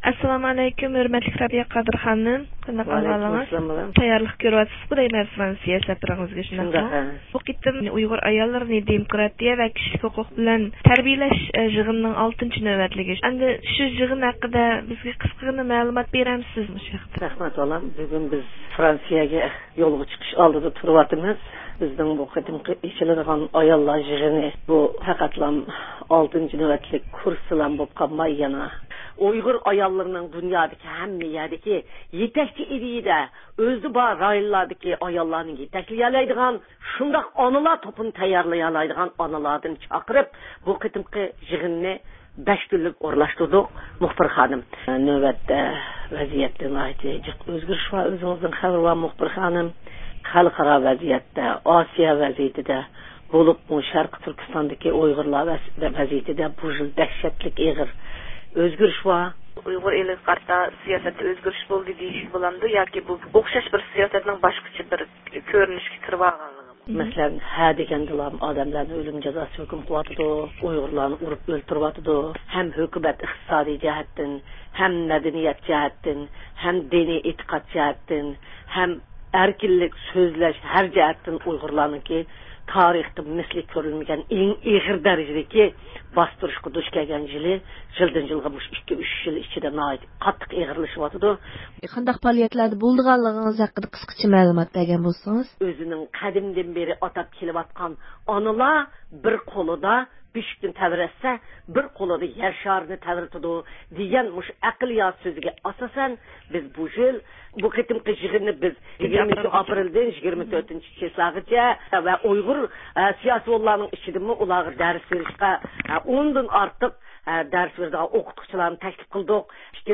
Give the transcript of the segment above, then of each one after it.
Assalomu alaykum, hurmatli Rabiya Qadir xonim. Qanday ahvolingiz? Tayyorlik ko'ryapsiz, Xudoylar Fransiya safaringizga shunday. Bu qitim Uyg'ur ayollarni demokratiya va kishilik huquq bilan tarbiyalash yig'inining 6-navbatligi. Endi shu yig'in haqida bizga qisqagina ma'lumot beramsiz bu haqda? Rahmat olam. Bugun biz Fransiyaga yo'lga chiqish oldida turyapmiz. Bizning bu qitimqi ishiladigan ayollar yig'ini bu faqatlam 6-navbatlik kurslar bo'lib qolmay yana Uyghur ayollarının dünyadaki hamma yerdeki yetekçi ideyde özü bar rayonlardaki ayollarning yetaklaydigan shundoq onalar topini tayyorlaydigan onalardan chaqirib bu qitimqi yig'inni 5 kunlik o'rlashtirdik muxbir xonim. Navbatda vaziyatdan o'zgarish va o'zingizning xabar va muxbir xonim xalqaro vaziyatda Osiyo vaziyatida bo'lib bu Sharq Turkistondagi Uyg'urlar vaziyatida bu yil dahshatlik ig'ir özgürüş var. Uyghur eli qarta siyosatda özgürüş bo'ldi deyish bo'lamdi yoki bu o'xshash bir siyosatning boshqacha bir ko'rinishga kirib olganligi. Masalan, ha degandilar odamlarni o'lim jazosi hukm qilyapti, Uyg'urlarni urib o'ltiryapti. Ham hukumat iqtisodiy jihatdan, ham madaniyat jihatdan, ham diniy e'tiqod jihatdan, ham erkinlik so'zlash har jihatdan Uyg'urlarniki tarixda misli ko'rilmagan eng ig'ir darajadagi bostirishga duch kelgan yildan yilga 2-3 yil ichida qattiq ig'irlashyapti. Qanday faoliyatlarda bo'lganligingiz haqida qisqacha ma'lumot bergan bo'lsangiz? O'zining qadimdan beri atab kelayotgan onalar bir qo'lida 5 kun tavrasa, bir qo'lida yer sharini tavritadi degan mush aqliyat so'ziga asosan biz bu yil bu qitimqi yig'inni biz 20 apreldan 24-cheklagacha va Uyg'ur siyosatchilarning ichidami ularga dars berishga 10 dan ortiq dars berdigan o'qituvchilarni taklif qildik.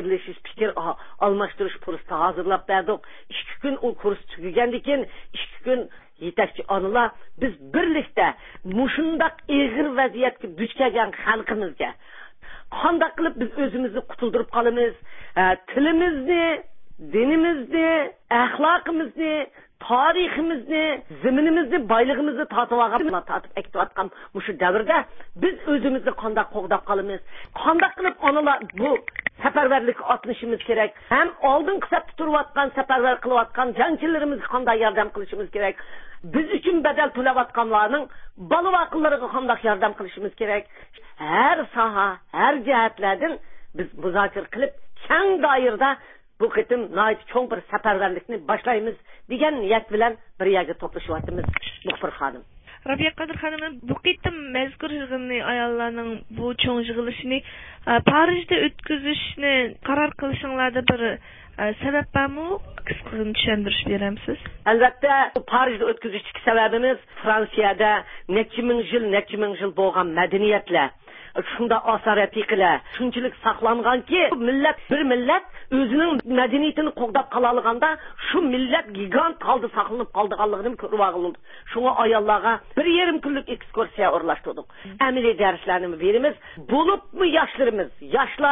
Fikr almashtirish kursini hozirlab berdik. 2 kun u kurs tugagandan keyin 2 kun yetakchi onalar biz birlikda mushundaq ig'ir vaziyatga duch kelgan xalqimizga qanday qilib biz o'zimizni qutuldirib qolamiz, tilimizni, dinimizni, axloqimizni, tariximizni, zaminimizni, boyligimizni tatib ektivatgan mushu davrda biz o'zimizni qanday qo'g'dab qolamiz, qanday qilib onalar bu safarbarlikka atlanishimiz kerak, ham oldin qisab turayotgan safarbar qilayotgan jangchilarimizga qanday yordam qilishimiz kerak, biz uchun badal to'layotganlarning bola vaqillariga qanday yordam qilishimiz kerak. Har soha, har jihatlardan biz muzokara qilib, keng doirada bu qitim nayt cho'ng bir safarbarlikni boshlaymiz degan niyat bilan bir yerga to'plashyapmiz muxbir xonim. Rabiya Qadir xonim, bu qitim mazkur yig'inni ayollarning bu cho'ng yig'ilishini Parijda o'tkazishni qaror qilishinglarda bir sabab bormi? Qisqacha tushuntirish beramsiz? Albatta, Parijda o'tkazishdagi sababimiz Fransiyada necha ming yil bo'lgan madaniyatlar shunda asaratiqlar shunchalik saqlanganki, bir millat o'zining madaniyatini qo'g'dab qolalaganda shu millat gigant holda saqlanib qolganligini ko'rib oldik. Shunga ayollarga 1,5 kunlik ekskursiya o'rlashtirdik. Amaliy darslarni beramiz. Bo'libmi yoshlar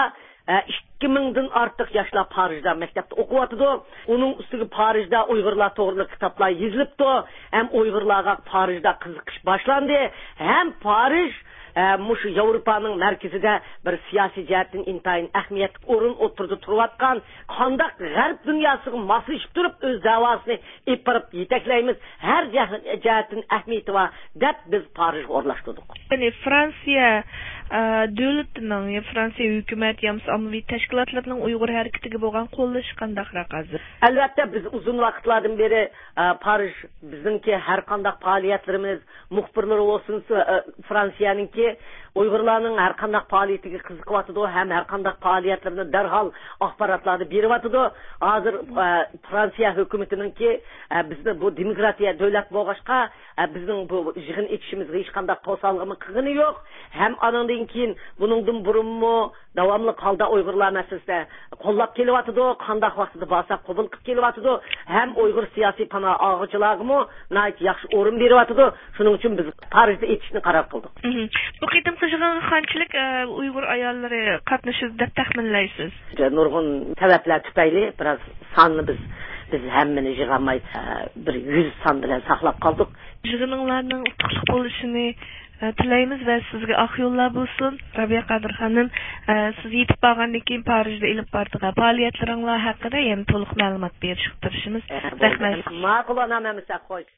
2000 dan ortiq yoshlar Parijda maktabda o'qiyotdi. Uning ustiga Parijda Uyg'urlar to'g'riliq kitoblar yozilibdi. Ham Uyg'urlarga Parijda qiziqish boshlandi. Ham Parij mushu Yevropaning markazida bir siyosiy jihatdan intayin ahamiyatli o'rin o'tirdi turayotgan qandaq g'arb dunyosiga moslashib turib o'z davosini ipirib yetaklaymiz. Har jihatdan ahamiyati va deb biz Parijga o'rlashtirdik. Ya'ni Fransiya davlatining, Fransiya hukumat yamsi ommaviy tashkilotlarning Uyg'ur harakatiga bo'lgan qo'llashi qandaqroq hozir? Albatta biz uzun vaqtlardan beri Parij bizningki har qanday faoliyatlarimiz muxbirlar bo'lsin Fransiyaningki Uyg'urlarning har qanday faoliyatiga qiziqyapti, ham har qanday faoliyatlarni darhol axborotlarni beryapti. Hozir Fransiya hukumatiningki bizni bu demokratiya davlat bo'lg'achqa bizning bu yig'in etishimizga hech qanday to'salg'imi qilgani yo'q. Ham anandan keyin buningdan burunmi davomli holda Uyg'urlar masalasida qo'llab kelyapti, qanday vaqtida bo'lsa qabul qilib kelyapti. Ham Uyg'ur siyosiy panoh og'uchilarga nayt yaxshi o'rin beryapti. Shuning uchun biz Parijda etishni qaror qildik. Bu qitim yig'inga qanchalik Uyg'ur ayollari qatnashadi deb taxminlaysiz? Nurg'un sabablar tufayli biroz sonni biz hammani yig'olmay bir 100 son bilan saqlab qoldik. Yig'inlarning utuqli bo'lishini Tilaymiz ve sizge ak yollar bulsun. Rabia Qadir Hanım, siz yetip bağandan keyin Parijda ilip bardığı faaliyetleringlar hakkında yana to'liq ma'lumot berishga tirishimiz. Rahmat. Ma'qul onam emsa xo'sh.